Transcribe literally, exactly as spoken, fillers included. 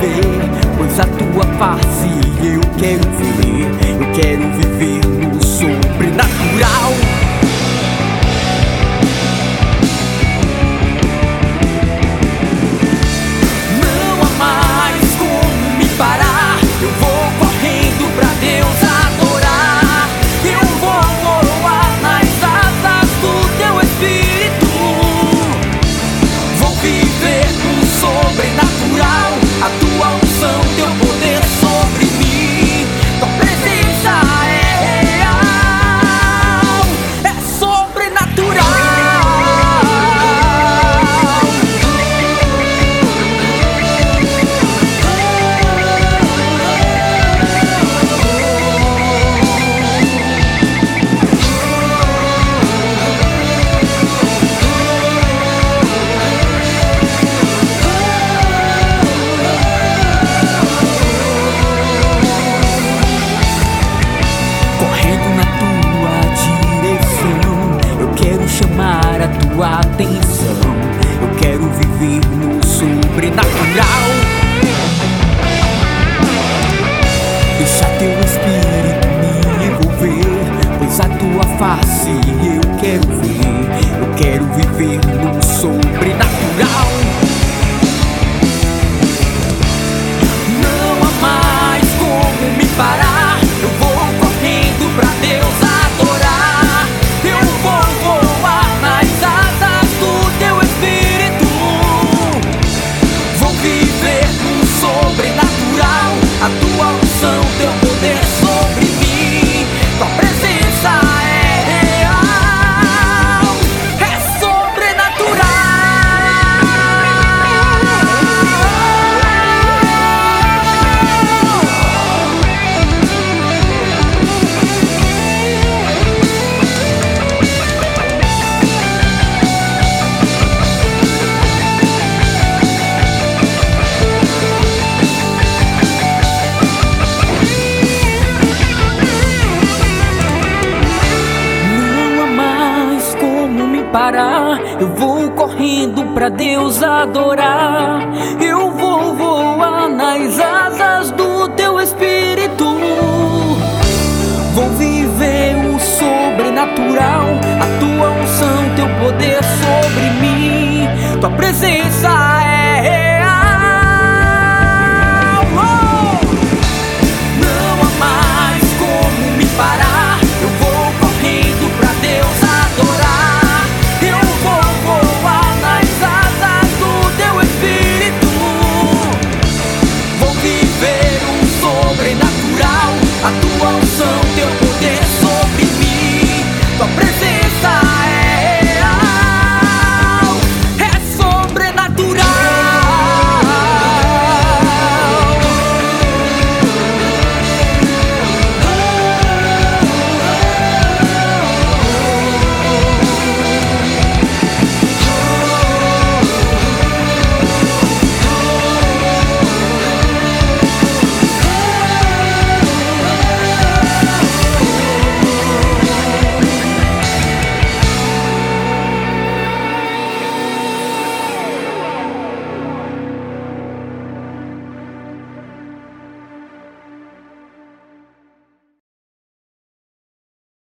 viver, pois a tua face eu quero ver. Eu quero viver no sobrenatural. Não há mais como me parar. Eu vou correndo pra Deus adorar. Eu vou voar nas asas do teu Espírito. Vou viver no sobrenatural. A tua unção, teu poder sobre mim. Tua presença é real, é sobrenatural. Chamar a tua atenção. Eu quero viver no sobrenatural. Deixa teu Espírito me envolver, pois a tua face eu quero ver. Eu quero viver no sobrenatural. Não há mais como me parar. Eu vou correndo pra Deus adorar. Eu vou voar nas asas do teu Espírito. Vou viver no sobrenatural. A tua unção, teu poder sobre mim. Tua presença é real, é sobrenatural. Parar, eu vou correndo pra Deus adorar. Eu vou voar nas asas do teu Espírito. Vou viver o sobrenatural.